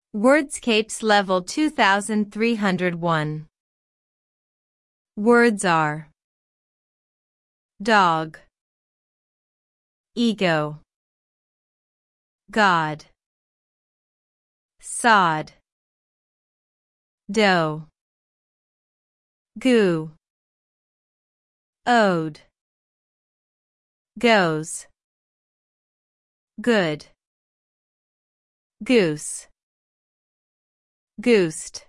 Wordscapes Level 2301. Words are dog, ego, God, sod, dough, goo, ode, goes, good, goose, goosed.